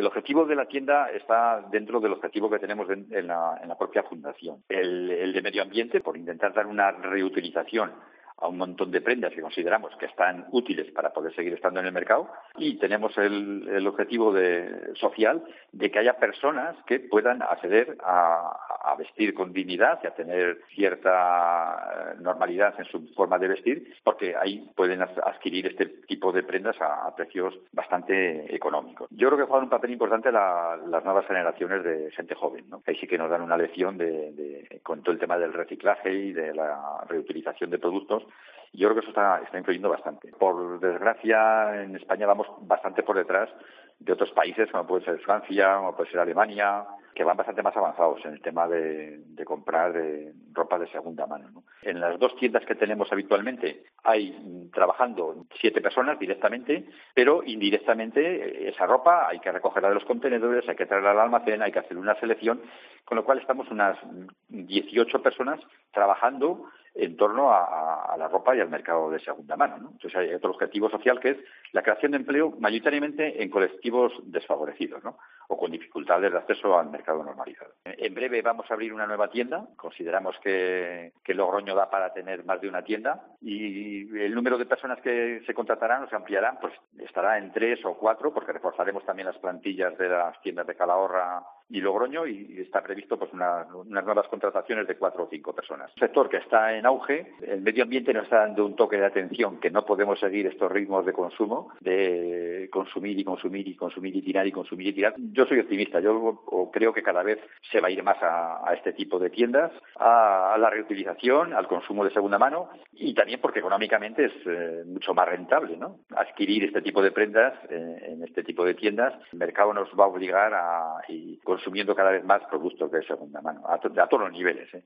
El objetivo de la tienda está dentro del objetivo que tenemos en la propia fundación. El de medio ambiente, por intentar dar una reutilización a un montón de prendas que consideramos que están útiles para poder seguir estando en el mercado, y tenemos el objetivo social de que haya personas que puedan acceder a vestir con dignidad y a tener cierta normalidad en su forma de vestir, porque ahí pueden adquirir este tipo de prendas a precios bastante económicos. Yo creo que juegan un papel importante las nuevas generaciones de gente joven, ¿no? Ahí sí que nos dan una lección con todo el tema del reciclaje y de la reutilización de productos. Yo creo que eso está influyendo bastante. Por desgracia, en España vamos bastante por detrás de otros países, como puede ser Francia, como puede ser Alemania, que van bastante más avanzados en el tema de comprar ropa de segunda mano, ¿no? En las 2 tiendas que tenemos habitualmente hay trabajando 7 personas directamente, pero indirectamente esa ropa hay que recogerla de los contenedores, hay que traerla al almacén, hay que hacer una selección, con lo cual estamos unas 18 personas trabajando en torno a la ropa y al mercado de segunda mano, ¿no? Entonces hay otro objetivo social que es la creación de empleo mayoritariamente en colectivos desfavorecidos, ¿no? O con dificultades de acceso al mercado normalizado. En breve vamos a abrir una nueva tienda. Consideramos que Logroño da para tener más de una tienda, y el número de personas que se contratarán o se ampliarán, pues estará en 3 o 4, porque reforzaremos también las plantillas de las tiendas de Calahorra y Logroño, y está previsto pues unas nuevas contrataciones de 4 o 5 personas. Un sector que está en auge. El medio ambiente nos está dando un toque de atención, que no podemos seguir estos ritmos de consumo, de consumir y consumir y consumir y tirar y consumir y tirar. Yo soy optimista. Yo creo que cada vez se va a ir más a este tipo de tiendas, a la reutilización, al consumo de segunda mano, y también porque económicamente es mucho más rentable, ¿no? Adquirir este tipo de prendas en este tipo de tiendas. El mercado nos va a obligar a ir consumiendo cada vez más productos de segunda mano, a todos los niveles, ¿eh?